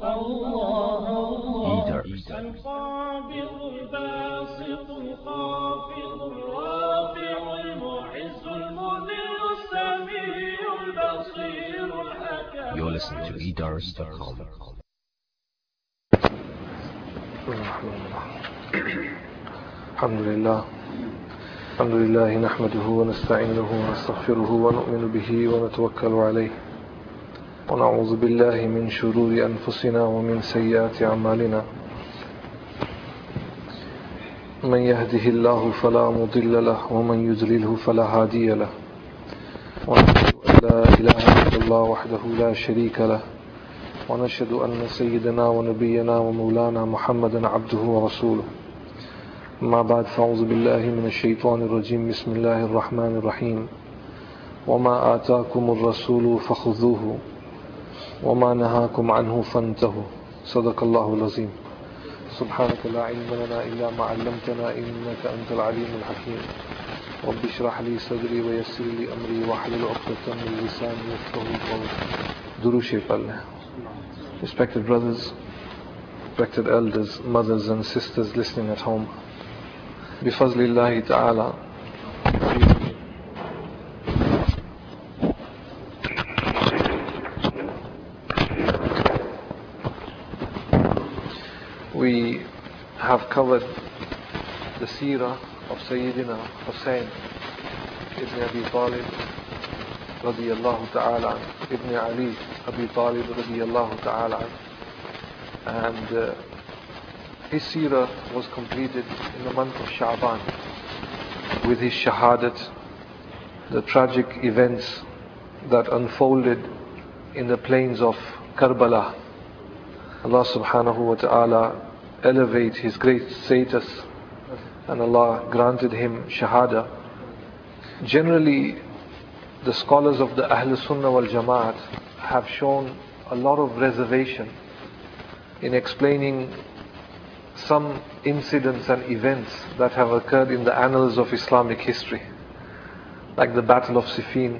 الله الله Eaters. القابض الباسط الخافض الرافع المعز المذل السميع البصير الحكم. You're listening to eaters.com. الحمد لله نحمده ونستعينه ونستغفره ونؤمن به ونتوكل عليه ونعوذ بالله من شرور أنفسنا ومن سيئات أعمالنا من يهده الله فلا مضل له ومن يضلله فلا هادي له ونشهد أن لا إله إلا الله وحده لا شريك له ونشهد أن سيدنا ونبينا ومولانا محمدا عبده ورسوله أما بعد فأعوذ بالله من الشيطان الرجيم بسم الله الرحمن الرحيم وما آتاكم الرسول فخذوه وما نهاكم عنه فانتهوا صدق الله العظيم سبحانك لا علم لنا إلا ما علمتنا إنك أنت العليم الحكيم رب اشرح لي صدري ويسر لي أمري واحلل عقدة من لساني يفقهوا قولي. Durud Sharif Allah. Respected brothers, respected elders, mothers and sisters listening at home, Bifazlillahi ta'ala, we have covered the seerah of Sayyidina Hussain ibn Abi Talib radiyallahu ta'ala, ibn Ali Abi Talib radiyallahu ta'ala, and his seerah was completed in the month of Sha'ban with his shahadat, the tragic events that unfolded in the plains of Karbala. Allah subhanahu wa ta'ala elevate his great status and Allah granted him shahada. Generally, the scholars of the Ahl Sunnah wal Jamaat have shown a lot of reservation in explaining some incidents and events that have occurred in the annals of Islamic history, like the Battle of Siffin,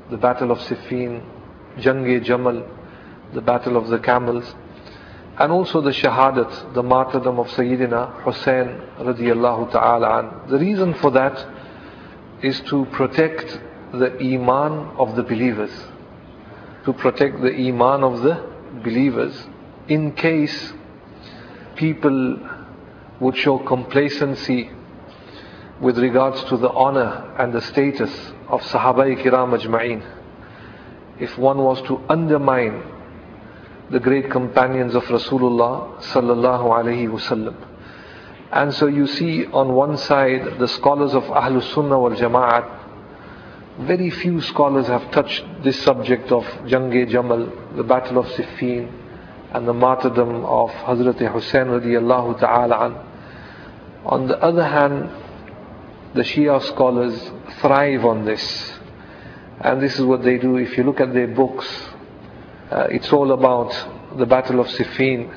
Jang-e-Jamal, the Battle of the Camels, and also the shahadat, the martyrdom of Sayyidina Hussain radiyallahu ta'ala an. The reason for that is to protect the iman of the believers, in case people would show complacency with regards to the honor and the status of Sahaba Kiram Ajma'een. If one was to undermine the great companions of Rasulullah sallallahu alaihi wasallam. And so you see on one side the scholars of Ahlus Sunnah wal Jama'at, very few scholars have touched this subject of Jang-e-Jamal, the Battle of Siffin, and the martyrdom of Hazrat Hussain radiyallahu ta'ala an. On the other hand, the Shia scholars thrive on this, and this is what they do. If you look at their books, it's all about the Battle of Siffin,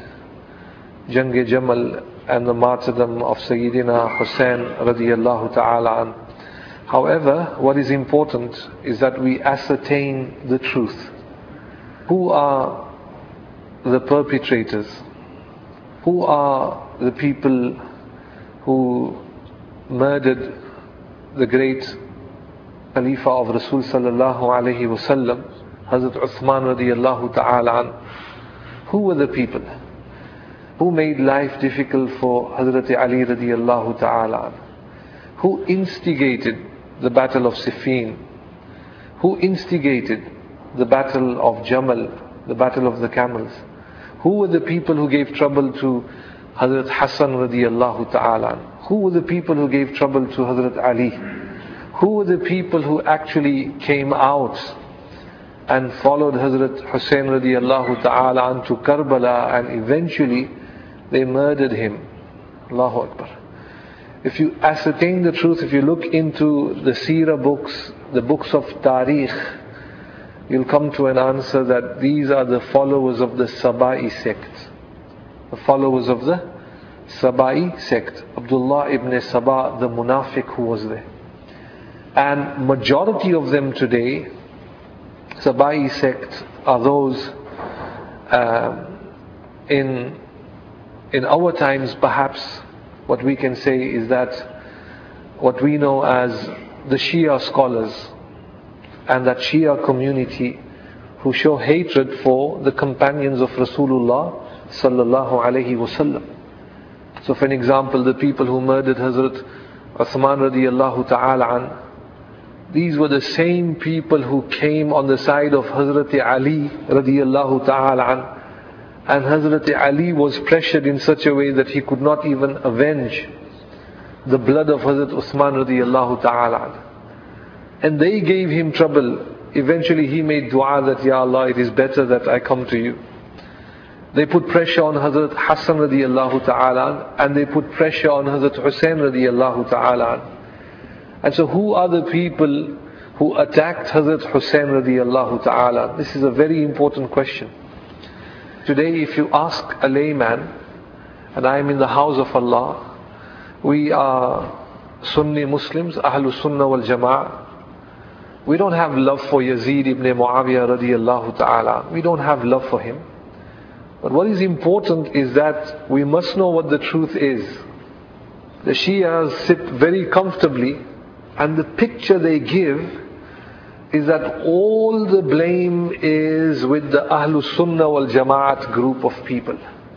Jang-e-Jamal, and the martyrdom of Sayyidina Hussain radiyallahu ta'ala an. However, what is important is that we ascertain the truth. Who are the perpetrators? Who are the people who murdered the great Khalifa of Rasul sallallahu alayhi wasallam, Hazrat Uthman radiyallahu ta'ala an? Who were the people who made life difficult for Hazrat Ali radiyallahu ta'ala an? Who instigated the Battle of Siffin? Who instigated the Battle of Jamal, the Battle of the Camels? Who were the people who gave trouble to Hazrat Hassan radiyallahu ta'ala? Who were the people who gave trouble to Hazrat Ali? Who were the people who actually came out and followed Hazrat Hussain radiyallahu ta'ala to Karbala, and eventually they murdered him? Allahu Akbar. If you ascertain the truth, if you look into the seerah books, the books of Tariq, you'll come to an answer that these are the followers of the Sabai sect. The followers of the Sabai sect. Abdullah ibn Sabah, the Munafiq who was there. And majority of them today, Sabai sect, are those in our times, perhaps what we can say is that what we know as the Shia scholars and that Shia community who show hatred for the companions of Rasulullah sallallahu alaihi wasallam. So for an example, the people who murdered Hazrat Uthman radiyallahu ta'ala an, these were the same people who came on the side of Hazrat Ali radiyallahu ta'ala an, and Hazrat Ali was pressured in such a way that he could not even avenge the blood of Hazrat Uthman radiyallahu ta'ala an. And they gave him trouble. Eventually he made dua that, Ya Allah, it is better that I come to you. They put pressure on Hazrat Hassan radiyallahu ta'ala, and they put pressure on Hazrat Hussein radiyallahu ta'ala. And so who are the people who attacked Hazrat Hussein radiyallahu ta'ala? This is a very important question. Today if you ask a layman, and I am in the house of Allah, we are Sunni Muslims, Ahlul Sunnah wal Jama'ah. We don't have love for Yazid ibn Muawiyah radiyallahu ta'ala. We don't have love for him. But what is important is that we must know what the truth is. The Shias sit very comfortably, and the picture they give is that all the blame is with the Ahlus Sunnah wal Jama'at group of people.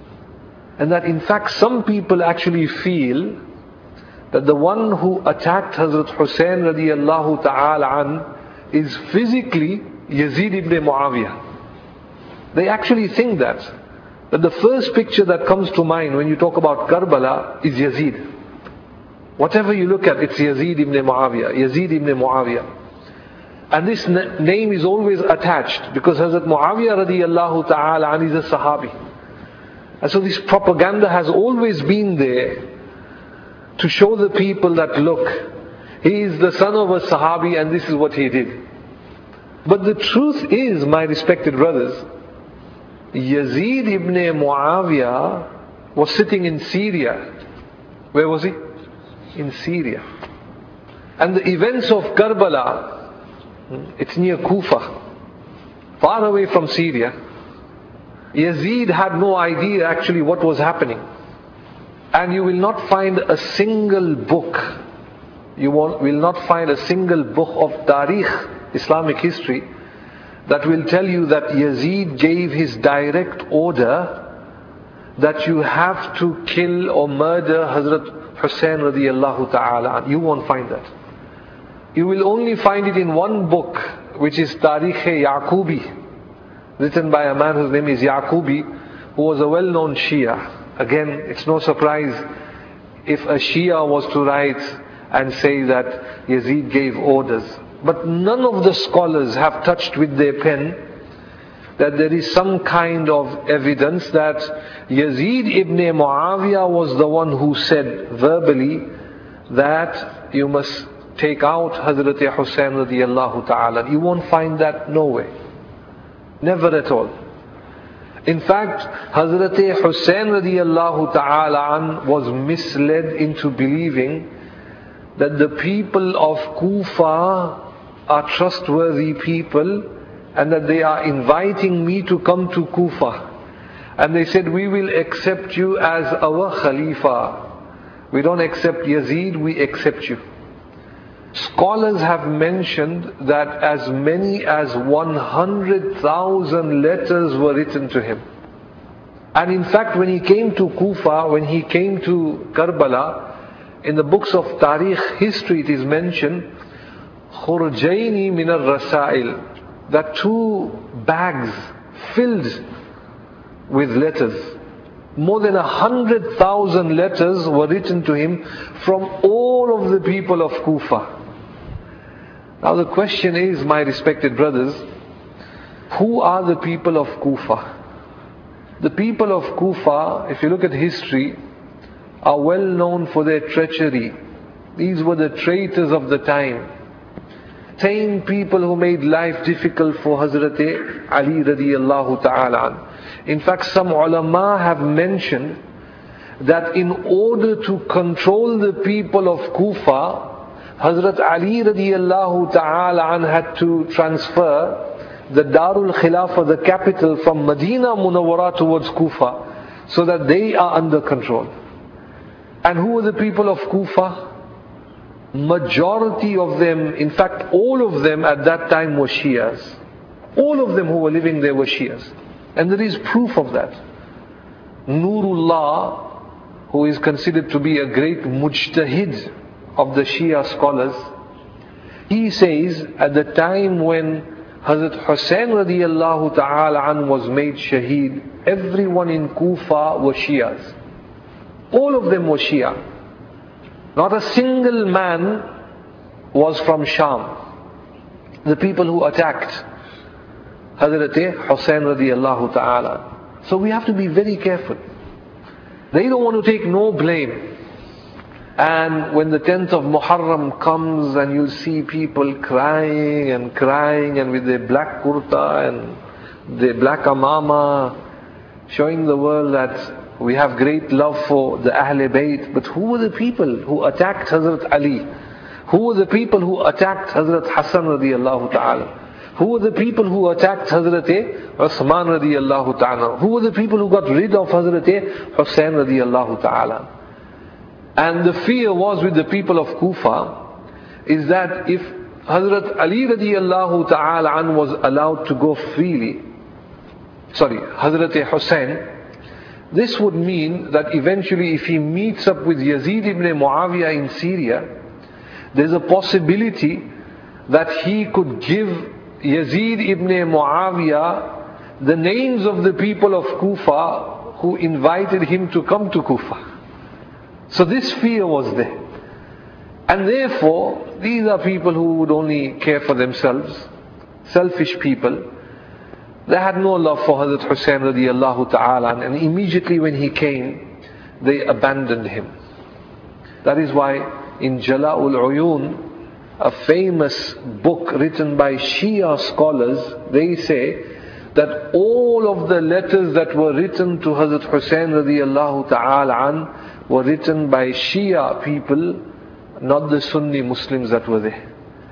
And that in fact some people actually feel that the one who attacked Hazrat Hussein radiyallahu ta'ala an is physically Yazid ibn Muawiyah. They actually think that the first picture that comes to mind when you talk about Karbala is Yazid. Whatever you look at, it's Yazid ibn Muawiyah, Yazid ibn Muawiyah. And this name is always attached because Hazrat Muawiyah radiyallahu ta'ala an is a Sahabi. And so this propaganda has always been there to show the people that look, he is the son of a Sahabi and this is what he did. But the truth is, my respected brothers, Yazid ibn Muawiyah was sitting in Syria. Where was he? In Syria. And the events of Karbala, it's near Kufa, far away from Syria. Yazid had no idea actually what was happening. And you will not find a single book, you will not find a single book of Tariq, Islamic history, that will tell you that Yazid gave his direct order that you have to kill or murder Hazrat Hussein radiyallahu ta'ala. You won't find that. You will only find it in one book, which is Tarikh-e-Yaqubi, written by a man whose name is Yaqubi, who was a well-known Shia. Again, it's no surprise if a Shia was to write and say that Yazid gave orders. But none of the scholars have touched with their pen that there is some kind of evidence that Yazid ibn Muawiyah was the one who said verbally that you must take out Hazrat Hussein radiyallahu ta'ala. You won't find that nowhere. Never at all. In fact, Hazrat Hussein radiyallahu ta'ala an was misled into believing that the people of Kufa are trustworthy people and that they are inviting me to come to Kufa. And they said, we will accept you as our Khalifa. We don't accept Yazid, we accept you. Scholars have mentioned that as many as 100,000 letters were written to him. And in fact, when he came to Kufa, when he came to Karbala, in the books of Tariq history it is mentioned, Khurjaini min al-Rasail, that 2 bags filled with letters. More than 100,000 letters were written to him from all of the people of Kufa. Now the question is, my respected brothers, who are the people of Kufa? The people of Kufa, if you look at history, are well known for their treachery. These were the traitors of the time. Same people who made life difficult for Hazrat Ali radiyallahu ta'ala. In fact, some ulama have mentioned that in order to control the people of Kufa, Hazrat Ali radiyallahu ta'ala had to transfer the Darul Khilafah, the capital, from Medina Munawwara towards Kufa. so that they are under control. And who were the people of Kufa? Majority of them, in fact all of them at that time were Shias. All of them who were living there were Shias. And there is proof of that. Nurullah, who is considered to be a great mujtahid of the Shia scholars, he says at the time when Hazrat Hussain radiallahu ta'ala an was made shaheed, everyone in Kufa were Shias. All of them were Shia. Not a single man was from Sham. The people who attacked Hazrat Hussain radiallahu ta'ala. So we have to be very careful. They don't want to take no blame. And when the 10th of Muharram comes and you see people crying and with their black kurta and their black amama, showing the world that we have great love for the Ahle Bayt. But who were the people who attacked Hazrat Ali? Who were the people who attacked Hazrat Hassan radiallahu ta'ala? Who were the people who attacked Hazrat Uthman radiallahu ta'ala? Who were the people who got rid of Hazrat Hussain radiallahu ta'ala? And the fear was with the people of Kufa is that if Hazrat Ali radiallahu ta'ala an was allowed to go freely, Hazrat Hussain, this would mean that eventually if he meets up with Yazid ibn Muawiyah in Syria, there's a possibility that he could give Yazid ibn Muawiyah the names of the people of Kufa who invited him to come to Kufa. So this fear was there. And therefore, these are people who would only care for themselves, selfish people. They had no love for Hazrat Hussain radiallahu ta'ala, and immediately when he came, they abandoned him. That is why in Jala'ul Uyun, a famous book written by Shia scholars, they say that all of the letters that were written to Hazrat Hussain radiallahu ta'ala an were written by Shia people, not the Sunni Muslims that were there.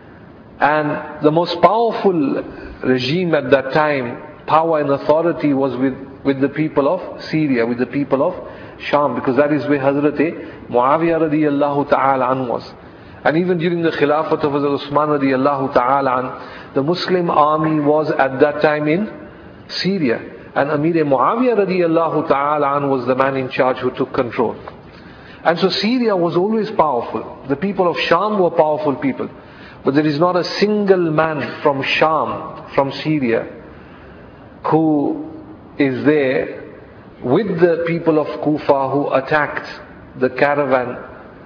And the most powerful regime at that time, power and authority, was with the people of Syria, with the people of Sham, because that is where Hazrat Muawiyah radiallahu ta'ala an was. And even during the Khilafat of Hazrat Uthman radiallahu ta'ala an, the Muslim army was at that time in Syria. And Amir Muawiyah radiallahu ta'ala an was the man in charge who took control. And so Syria was always powerful. The people of Sham were powerful people. But there is not a single man from Sham, from Syria, who is there with the people of Kufa who attacked the caravan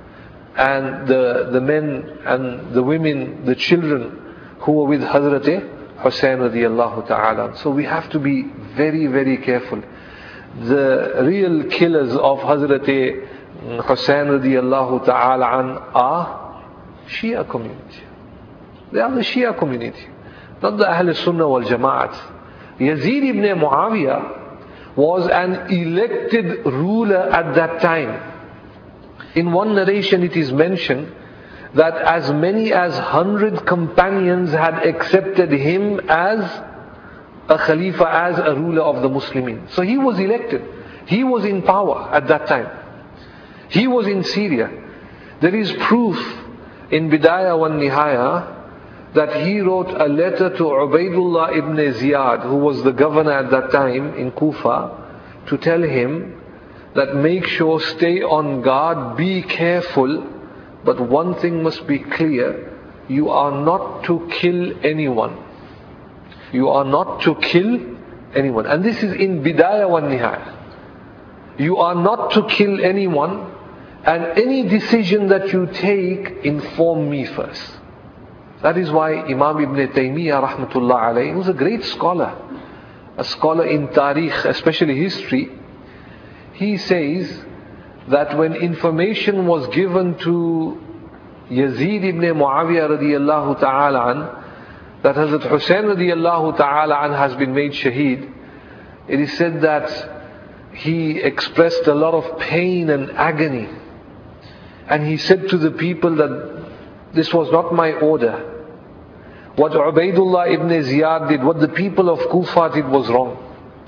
and the men and the women, the children who were with Hazrat Hussain radiallahu ta'ala. So we have to be very, very careful. The real killers of Hazrat Hussain radiallahu ta'ala an are Shia community. They are the Shia community, not the Ahl Sunnah wal Jama'at. Yazid ibn Muawiyah was an elected ruler at that time. In one narration it is mentioned that as many as 100 companions had accepted him as a Khalifa, as a ruler of the Muslimin. So he was elected. He was in power at that time. He was in Syria. There is proof in Bidayah wa Nihaya that he wrote a letter to Ubaidullah ibn Ziyad, who was the governor at that time in Kufa, to tell him that make sure, stay on guard, be careful, but one thing must be clear: you are not to kill anyone. You are not to kill anyone. And this is in Bidayah wa Nihaya. You are not to kill anyone, and any decision that you take, inform me first. That is why Imam Ibn Taymiyyah rahmatullah alayhi was a great scholar, a scholar in Tariq, especially history. He says that when information was given to Yazid ibn Muawiyah radiallahu ta'ala an, that Hazrat Hussain radiallahu ta'ala an has been made shaheed, it is said that he expressed a lot of pain and agony. And he said to the people that this was not my order. What Ubaidullah ibn Ziyad did, what the people of Kufa did, was wrong.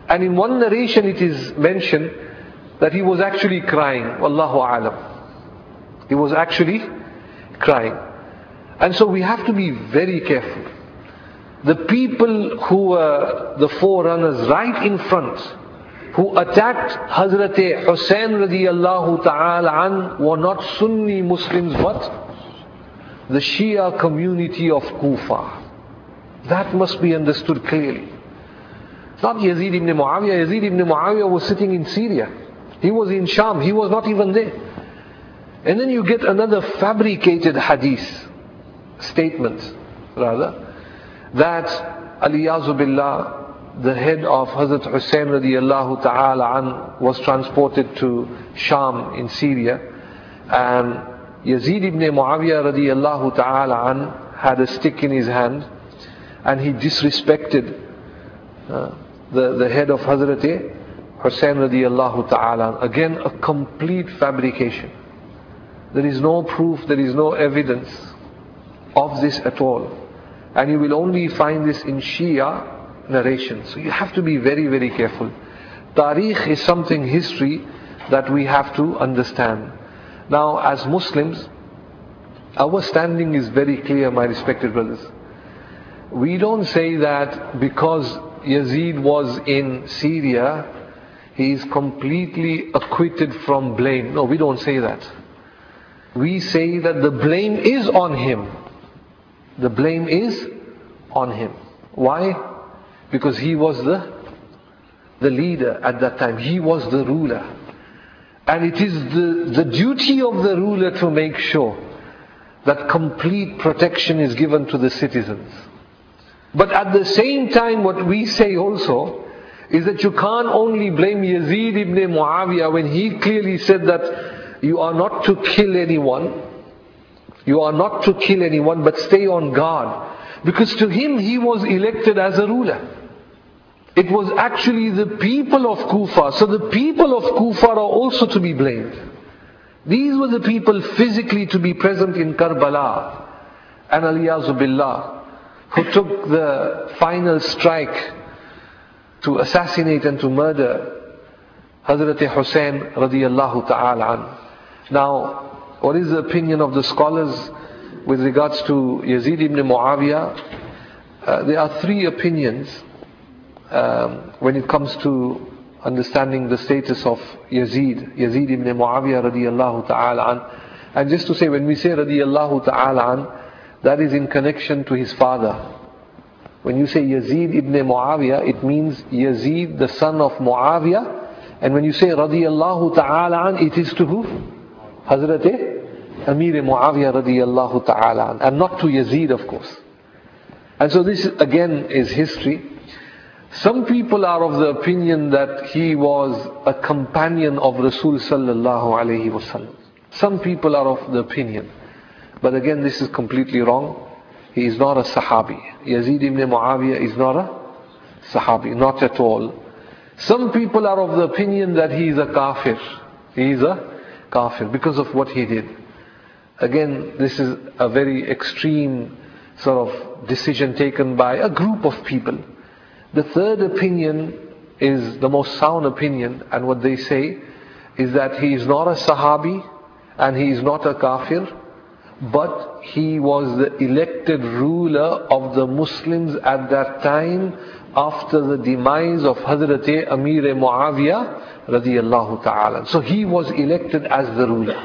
And in one narration it is mentioned that he was actually crying. Wallahu alam. He was actually crying. And so we have to be very careful. The people who were the forerunners right in front, who attacked Hazrat Hussain radiyallahu ta'ala an, were not Sunni Muslims but the Shia community of Kufa. That must be understood clearly. It's not Yazid ibn Muawiyah. Yazid ibn Muawiyah was sitting in Syria. He was in Sham. He was not even there. And then you get another fabricated hadith statement, rather, that Aliyazu Billah, the head of Hazrat Hussain radiyallahu ta'ala an, was transported to Sham in Syria, and Yazid ibn Muawiyah radiyallahu ta'ala an had a stick in his hand, and he disrespected the head of Hazrat Hussain radiyallahu ta'ala. Again, a complete fabrication. There is no proof, there is no evidence of this at all. And you will only find this in Shia narrations. So you have to be very, very careful. Tariq is something, history, that we have to understand. Now, as Muslims, our standing is very clear, my respected brothers. We don't say that because Yazid was in Syria, he is completely acquitted from blame. No, we don't say that. We say that the blame is on him. The blame is on him. Why? Because he was the leader at that time. He was the ruler. And it is the duty of the ruler to make sure that complete protection is given to the citizens. But at the same time, what we say also is that you can't only blame Yazid ibn Muawiyah when he clearly said that you are not to kill anyone. You are not to kill anyone, but stay on guard. Because to him, he was elected as a ruler. It was actually the people of Kufa. So the people of Kufa are also to be blamed. These were the people physically to be present in Karbala and Aliyazu Billah, who took the final strike to assassinate and to murder Hazrat Hussain radiyallahu ta'ala an. Now, what is the opinion of the scholars with regards to Yazid ibn Muawiyah? There are three opinions when it comes to understanding the status of Yazid ibn Muawiyah radiyallahu ta'ala an. And just to say, when we say radiyallahu ta'ala an, that is in connection to his father. When you say Yazid ibn Muawiyah, it means Yazid, the son of Muawiyah. And when you say radiyallahu ta'ala an, it is to who? Hazrat Amir Muawiyah radiyallahu ta'ala an, and not to Yazid, of course. And so this again is history. Some people are of the opinion that he was a companion of Rasul sallallahu alayhi wasallam. Some people are of the opinion. But again, this is completely wrong. He is not a Sahabi. Yazid ibn Muawiyah is not a Sahabi, not at all. Some people are of the opinion that he is a kafir. He is a kafir because of what he did. Again, this is a very extreme sort of decision taken by a group of people. The third opinion is the most sound opinion, and what they say is that he is not a Sahabi and he is not a kafir, but he was the elected ruler of the Muslims at that time after the demise of Hazrat Amir Muawiyah radiyallahu ta'ala. So he was elected as the ruler.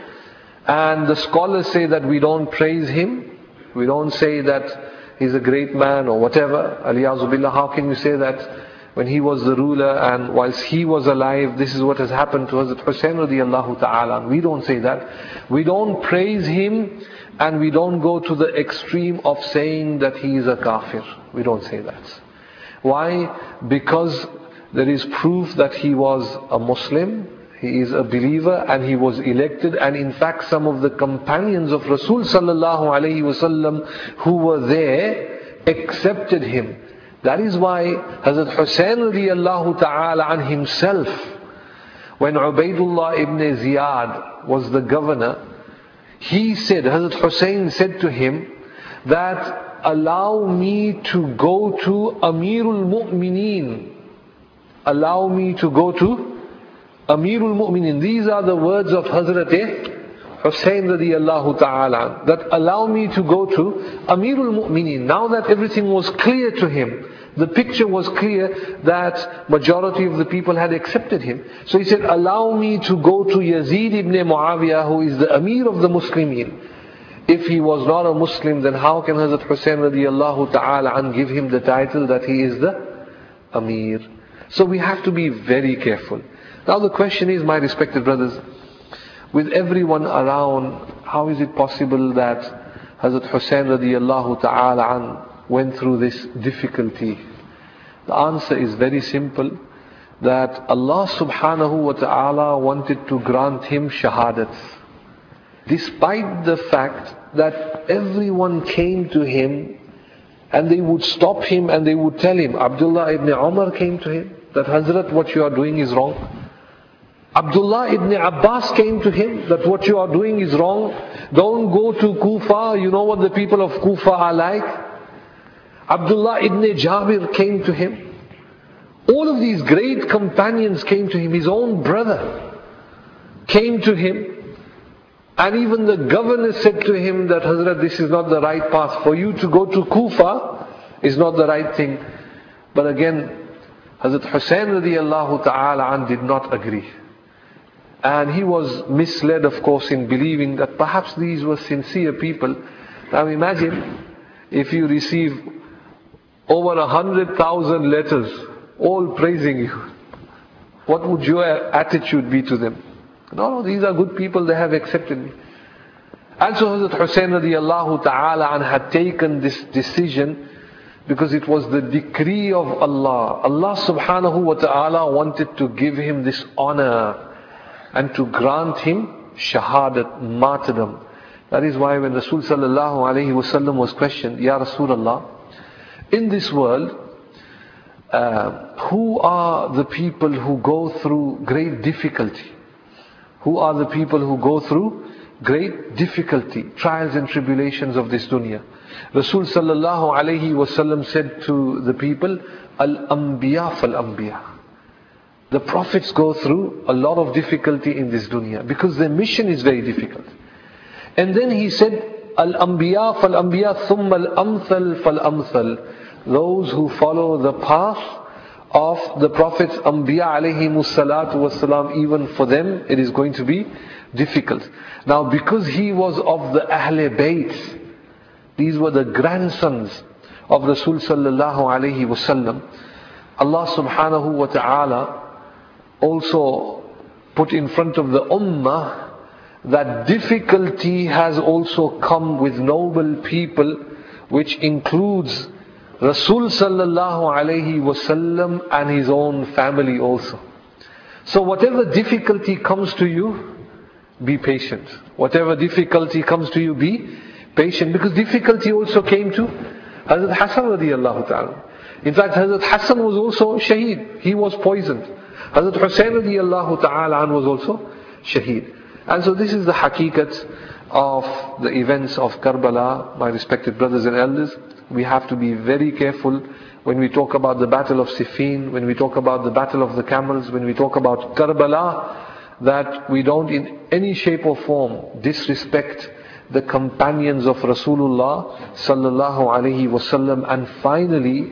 And the scholars say that we don't praise him. We don't say that he's a great man or whatever. Aliyazu Billah, how can you say that when he was the ruler and whilst he was alive, this is what has happened to Hazrat Hussain radiyallahu ta'ala. We don't say that. We don't praise him, and we don't go to the extreme of saying that he is a kafir. We don't say that. Why? Because there is proof that he was a Muslim, he is a believer, and he was elected. And in fact, some of the companions of Rasul sallallahu alayhi wasallam who were there accepted him. That is why Hazrat Hussain radiyallahu ta'ala an himself, when Ubaidullah ibn Ziyad was the governor, he said, Hazrat Hussain said to him that, allow me to go to Amirul Mu'mineen allow me to go to Amirul Mu'minin. These are the words of Hazrat Hussain radiyallahu ta'ala, that allow me to go to Amirul Mu'minin. Now that everything was clear to him, the picture was clear that majority of the people had accepted him. So he said, allow me to go to Yazid ibn Muawiyah, who is the Amir of the Muslimin. If he was not a Muslim, then how can Hazrat Hussain radiyallahu ta'ala an give him the title that he is the Amir? So we have to be very careful. Now the question is, my respected brothers, with everyone around, how is it possible that Hazrat Hussain radiyallahu ta'ala an went through this difficulty? The answer is very simple, that Allah subhanahu wa ta'ala wanted to grant him shahadat. Despite the fact that everyone came to him and they would stop him and they would tell him, Abdullah ibn Umar came to him, that Hazrat, what you are doing is wrong. Abdullah ibn Abbas came to him, that what you are doing is wrong. Don't go to Kufa, you know what the people of Kufa are like. Abdullah ibn Jabir came to him. All of these great companions came to him. His own brother came to him. And even the governor said to him that, Hazrat, this is not the right path. For you to go to Kufa is not the right thing. But again, Hazrat Hussain radiyallahu ta'ala an did not agree. And he was misled, of course, in believing that perhaps these were sincere people. Now imagine if you receive over 100,000 letters, all praising you. What would your attitude be to them? No, these are good people, they have accepted me. And so Hazrat Hussain radiyallahu ta'ala an had taken this decision because it was the decree of Allah. Allah subhanahu wa ta'ala wanted to give him this honor and to grant him shahadat, martyrdom. That is why when Rasul sallallahu alayhi wasallam was questioned, Ya Rasulullah, in this world, who are the people who go through great difficulty? Who are the people who go through great difficulty, trials and tribulations of this dunya? Rasul sallallahu alayhi wasallam said to the people, Al-Anbiya fal-Anbiya. The prophets go through a lot of difficulty in this dunya because their mission is very difficult. And then he said, Al-Anbiya fal-Anbiya thumma al-amthal fal-amthal. Those who follow the path of the prophets, Anbiya alayhimus salatu wassalam, even for them it is going to be difficult. Now because he was of the Ahle Bayt, these were the grandsons of Rasul sallallahu alayhi wasallam, Allah subhanahu wa ta'ala also put in front of the ummah that difficulty has also come with noble people, which includes Rasul sallallahu alayhi wasallam and his own family also. So whatever difficulty comes to you, be patient. Whatever difficulty comes to you, be patient. Because difficulty also came to Hazrat Hassan radiyallahu ta'ala. In fact, Hazrat Hassan was also shaheed. He was poisoned. Hazrat Hussain radiyallahu ta'ala was also shaheed. And so this is the haqiqat of the events of Karbala, my respected brothers and elders. We have to be very careful when we talk about the battle of Siffin, when we talk about the battle of the camels, when we talk about Karbala, that we don't in any shape or form disrespect the companions of Rasulullah sallallahu alaihi wasallam. And finally,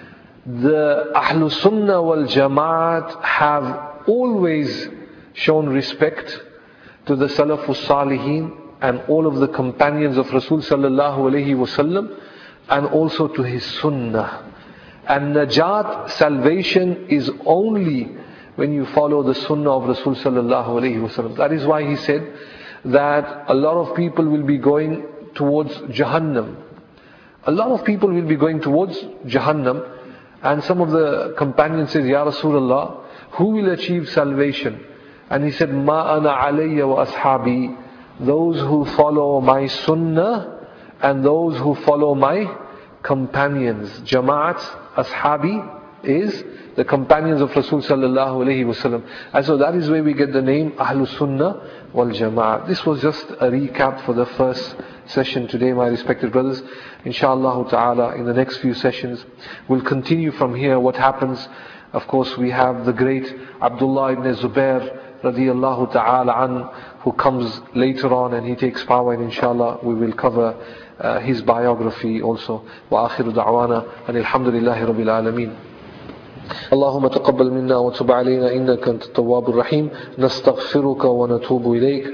the Ahlus Sunnah wal Jamaat have always shown respect to the Salafus Salihin and all of the companions of Rasul sallallahu alaihi wasallam, and also to his Sunnah. And Najat, salvation, is only when you follow the Sunnah of Rasul sallallahu alaihi wasallam. That is why he said that a lot of people will be going towards Jahannam. A lot of people will be going towards Jahannam. And some of the companions said, Ya Rasulullah, who will achieve salvation? And he said, Ma ana alayya wa ashabi. Those who follow my Sunnah and those who follow my companions. Jama'at, ashabi is the companions of Rasul sallallahu alayhi wasallam. And so that is where we get the name Ahlus Sunnah wal Jama'at. This was just a recap for the first session today, my respected brothers. Inshallah ta'ala, in the next few sessions, we'll continue from here what happens Of course, we have the great Abdullah ibn Zubair radiyallahu ta'ala an, who comes later on and he takes power, and inshallah we will cover his biography also. وآخر دعوانا أن الحمد لله رب العالمين. اللهم تقبل منا وتب علينا إنك أنت التواب الرحيم. نستغفرك ونتوب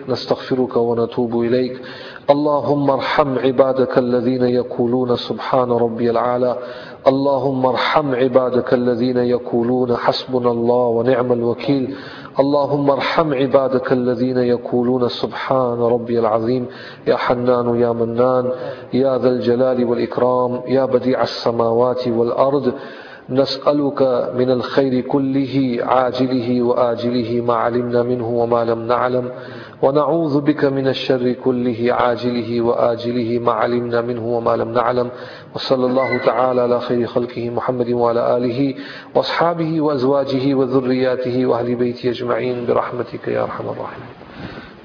إليك. اللهم ارحم عبادك الذين يقولون سبحان ربي العالى. اللهم ارحم عبادك الذين يقولون حسبنا الله ونعم الوكيل. اللهم ارحم عبادك الذين يقولون سبحان ربي العظيم. يا حنان يا منان يا ذا الجلال والإكرام يا بديع السماوات والأرض، نسألك من الخير كله عاجله وآجله ما علمنا منه وما لم نعلم، ونعوذ بك من الشر كله عاجله وآجله ما علمنا منه وما لم نعلم. وصلى الله تعالى على خير خلقه محمد وعلى آله وأصحابه وأزواجه وذرياته وأهل بيته أجمعين برحمتك يا أرحم الراحمين.